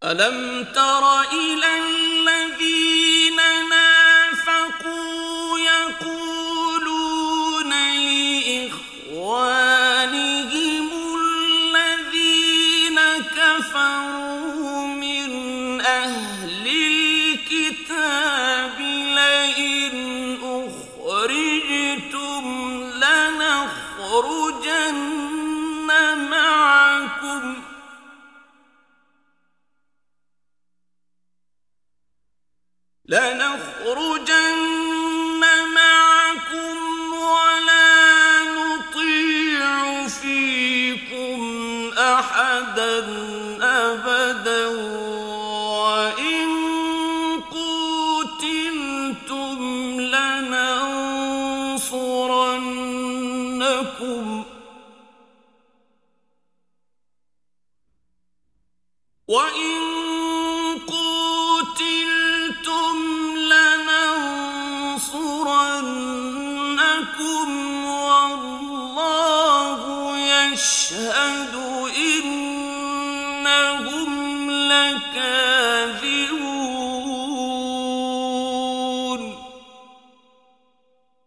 ألم تر إلى الذين نافقوا يقولون لإخوانهم الذين كفروا من أهل الكتاب لئن أخرجتم لنخرجن معكم ولا نطيع فيكم أحدا أبدا وإن قوتلتم لننصرنكم والله يشهد إنهم لكاذبون.